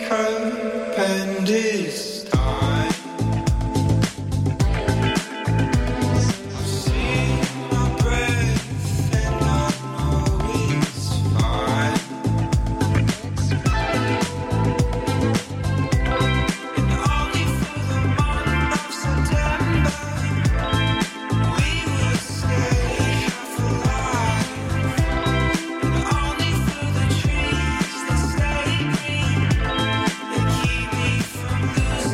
up and it's time. I've seen my breath and I know it's fine. And only for the month of September we will stay half alive. And only for the trees that stay green and keep me from losing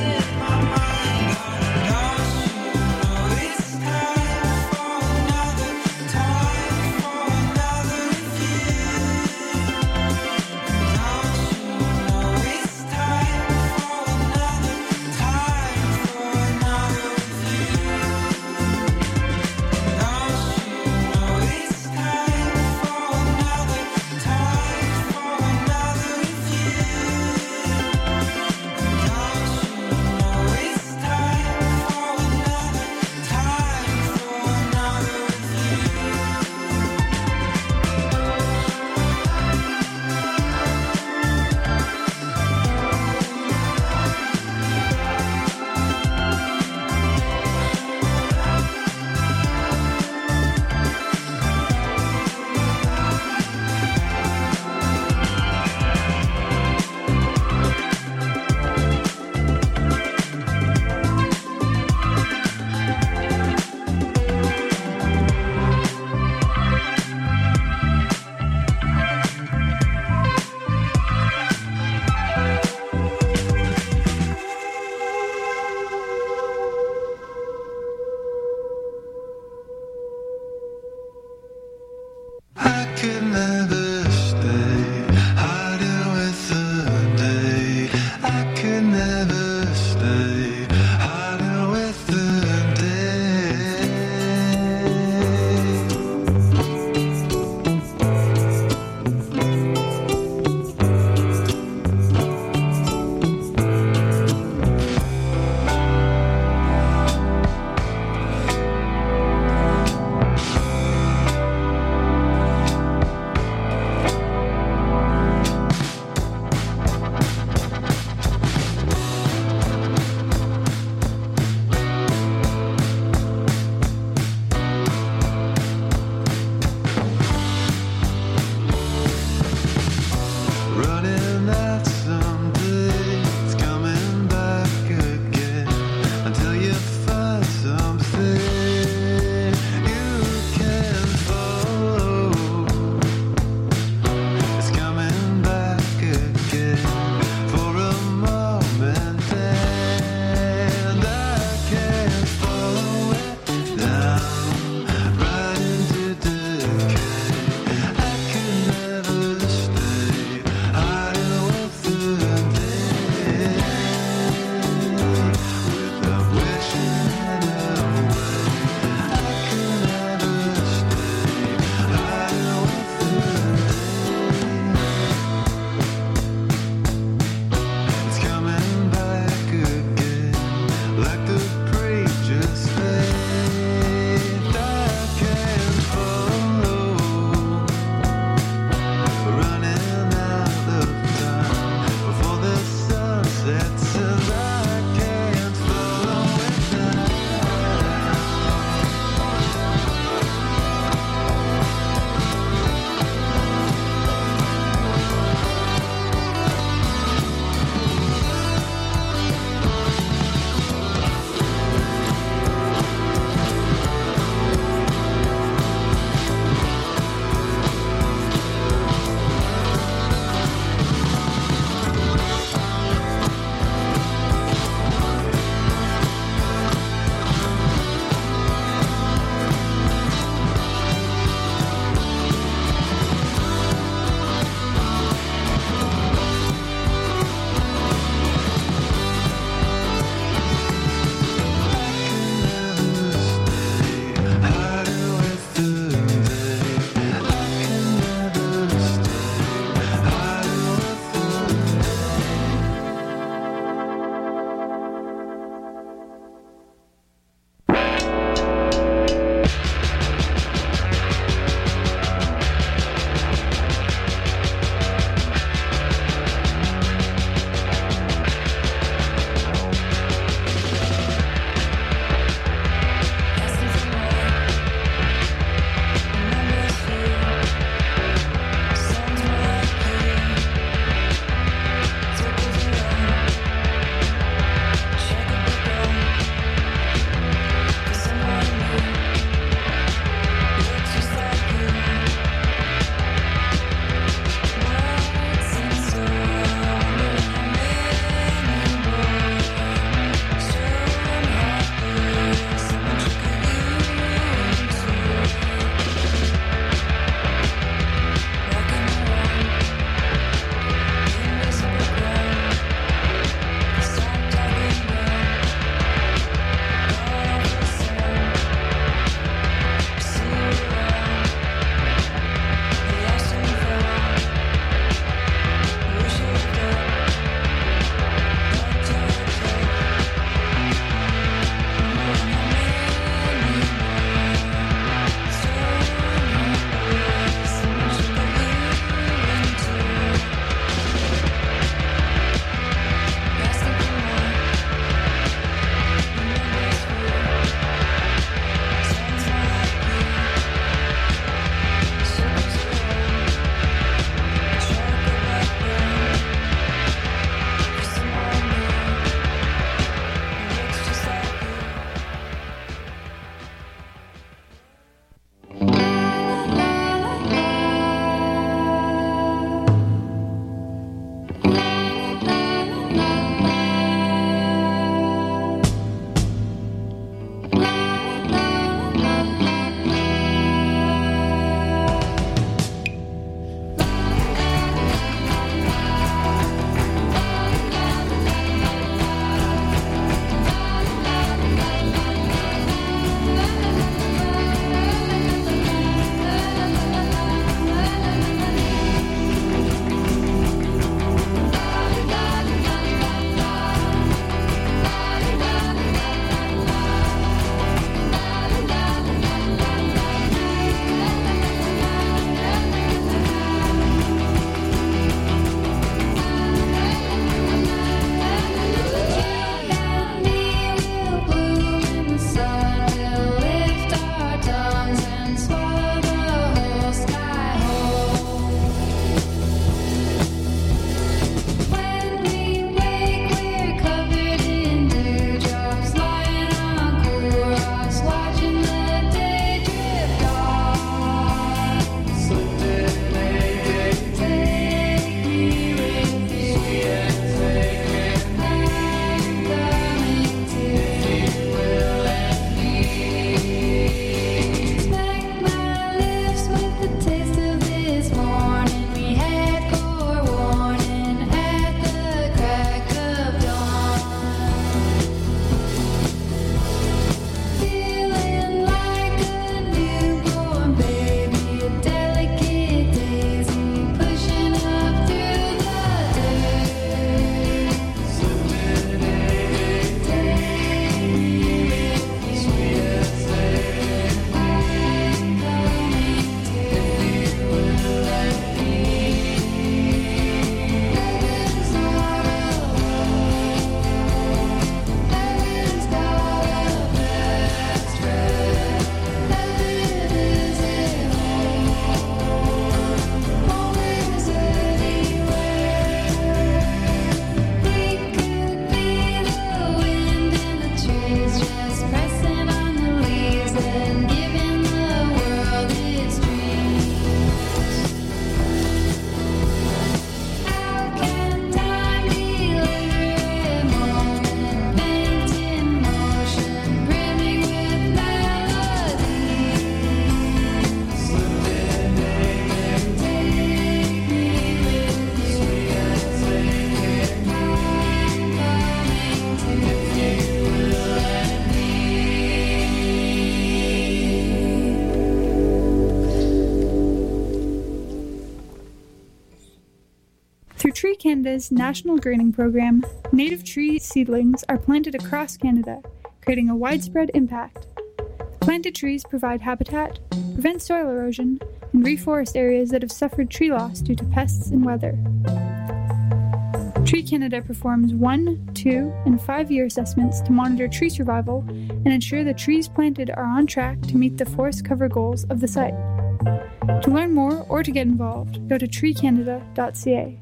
Canada's national greening program, native tree seedlings are planted across Canada, creating a widespread impact. The planted trees provide habitat, prevent soil erosion, and reforest areas that have suffered tree loss due to pests and weather. Tree Canada performs 1, 2, and 5-year assessments to monitor tree survival and ensure the trees planted are on track to meet the forest cover goals of the site. To learn more or to get involved, go to treecanada.ca.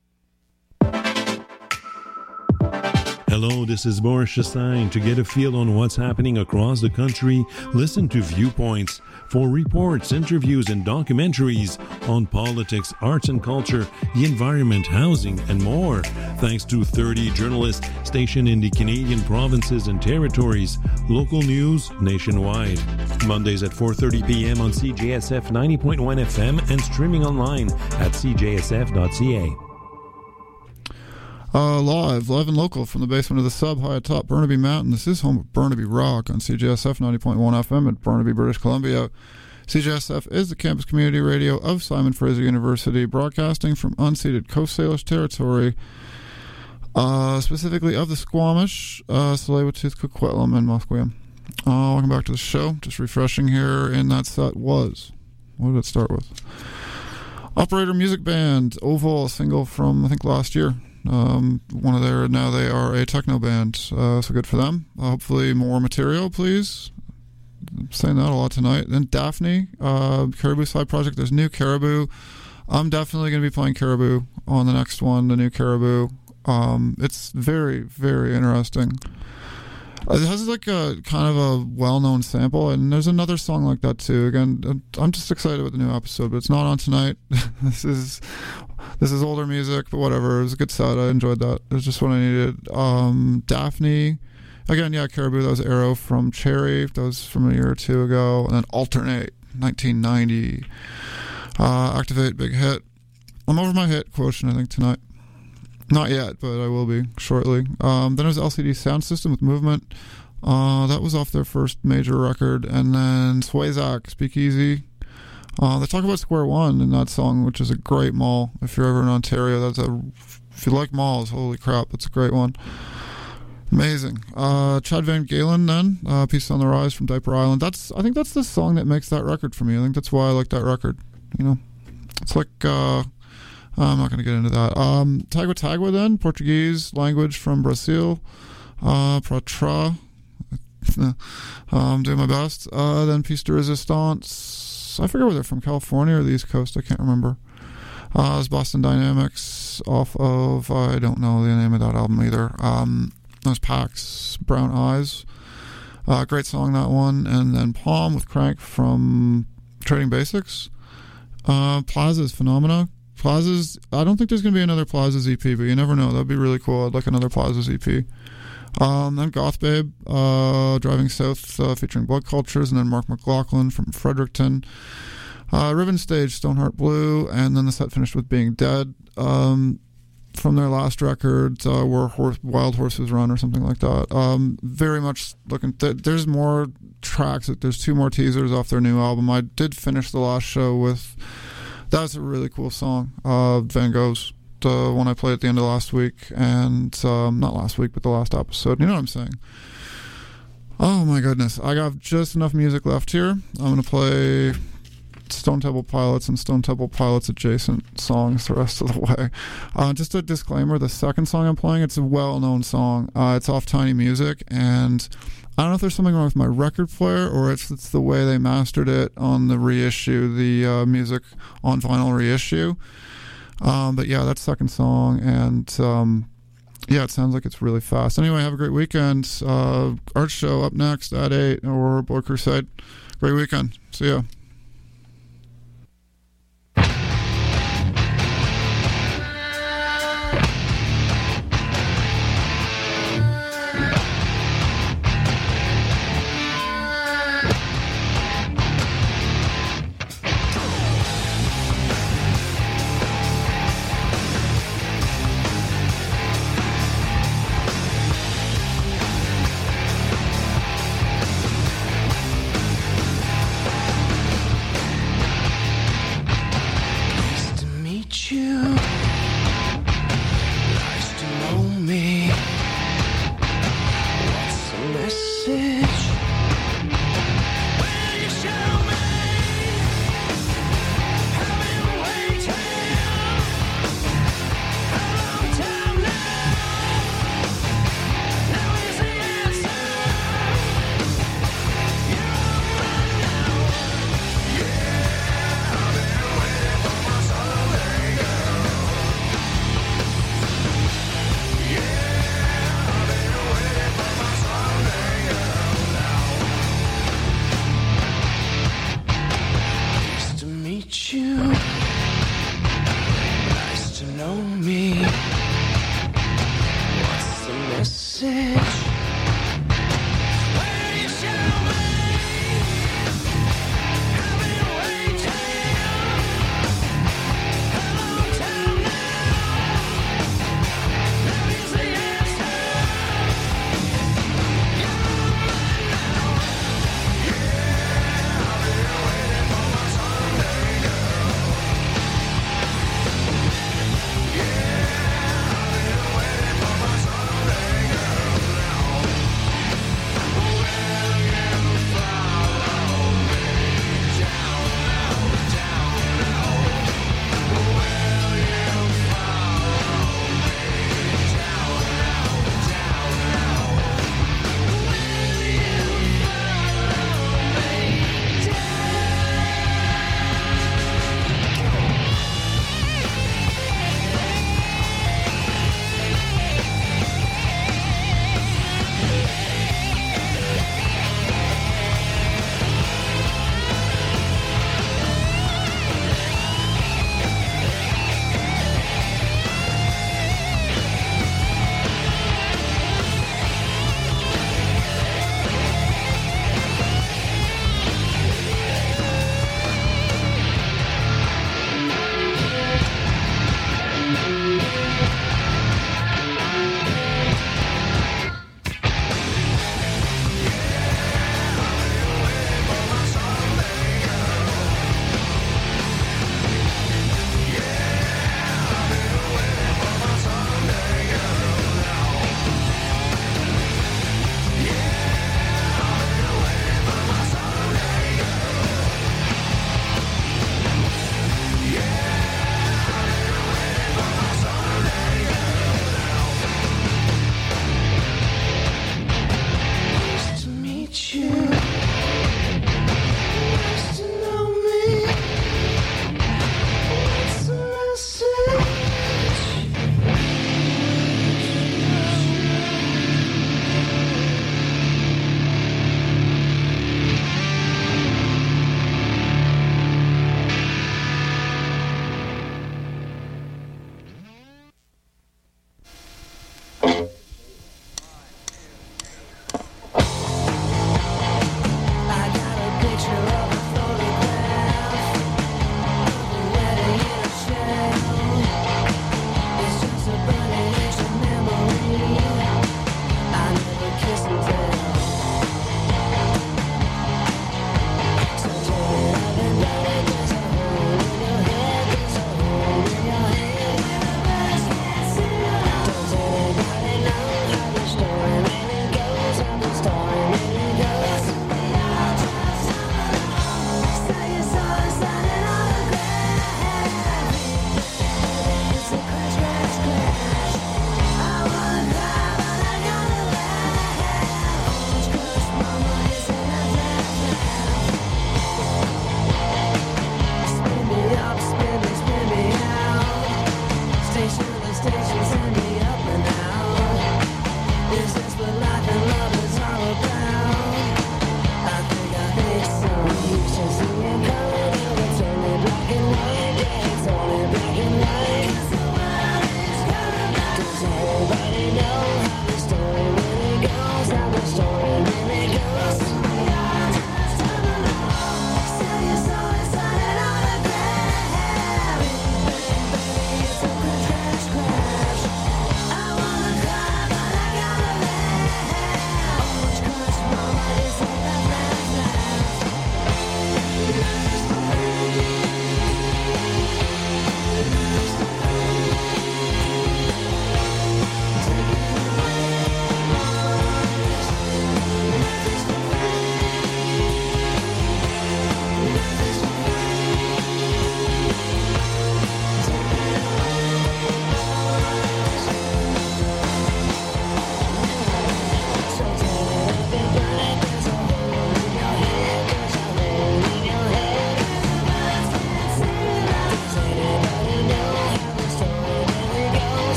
Hello, this is Boris Chastain. To get a feel on what's happening across the country, listen to Viewpoints for reports, interviews, and documentaries on politics, arts and culture, the environment, housing, and more. Thanks to 30 journalists stationed in the Canadian provinces and territories. Local news nationwide. Mondays at 4:30 p.m. on CJSF 90.1 FM and streaming online at cjsf.ca. Live and local from the basement of the sub high atop Burnaby Mountain. This is home of Burnaby Rock on CJSF 90.1 FM at Burnaby, British Columbia. CJSF is the campus community radio of Simon Fraser University, broadcasting from unceded Coast Salish territory, specifically of the Squamish, Tsleil-Waututh, Coquitlam, and Musqueam. Welcome back to the show. Just refreshing here, and that set was, what did it start with? Operator Music Band, Oval, single from, I think, last year. Now they are a techno band, so good for them. Hopefully more material, please. I'm saying that a lot tonight. Then Daphne, Caribou Side Project. There's new Caribou. I'm definitely going to be playing Caribou on the next one, the new Caribou. It's very, very interesting. It has like a kind of a well-known sample, and there's another song like that too. Again, I'm just excited with the new episode, but it's not on tonight. This is older music, but whatever. It was a good set. I enjoyed that. It was just what I needed. Daphne, again, yeah, Caribou. That was Arrow from Cherry. That was from a year or two ago. And then Alternate, 1990. Activate, big hit. I'm over my hit quotient, I think, tonight. Not yet, but I will be shortly. Then there's LCD Sound System with Movement. That was off their first major record. And then Swayzak, Speakeasy. They talk about Square One in that song, which is a great mall. If you're ever in Ontario, if you like malls, holy crap, it's a great one. Amazing. Chad Van Galen then, Peace on the Rise from Diaper Island. I think that's the song that makes that record for me. I think that's why I like that record. You know, it's like, I'm not going to get into that. Tagua Tagua then, Portuguese language from Brazil. Pra. I'm doing my best. Then Piece de Resistance. I forget whether they're from California or the East Coast. I can't remember. It's Boston Dynamics off of, I don't know the name of that album either. That was Pax, Brown Eyes. Great song, that one. And then Palm with Crank from Trading Basics. Plaza's Phenomena. Plaza's, I don't think there's going to be another Plaza's EP, but you never know. That'd be really cool. I'd like another Plaza's EP. Then Goth Babe, Driving South, featuring Blood Cultures, and then Mark McLaughlin from Fredericton. Ribbon Stage, Stoneheart Blue, and then the set finished with Being Dead. From their last record, Where Wild Horses Run, or something like that. Very much looking, there's more tracks, there's 2 more teasers off their new album. I did finish the last show with, that's a really cool song, Van Gogh's. The one I played at the end of last week, and not last week, but the last episode. You know what I'm saying? Oh my goodness. I got just enough music left here. I'm going to play Stone Temple Pilots and Stone Temple Pilots adjacent songs the rest of the way. Just a disclaimer, the second song I'm playing, it's a well-known song. It's off Tiny Music, and I don't know if there's something wrong with my record player or it's the way they mastered it on the reissue, the music on vinyl reissue. But yeah, that second song, and yeah, it sounds like it's really fast. Anyway, have a great weekend. Art show up next at 8, or Boy Crusade. Great weekend. See ya. message. Where you show me, I've been waiting a long time now. There is the answer. You're mine now. Yeah, I've been waiting for my Sunday girl. Yeah, I've been waiting for my Sunday girl.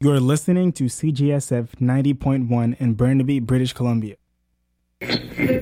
You're listening to CGSF 90.1 in Burnaby, British Columbia. The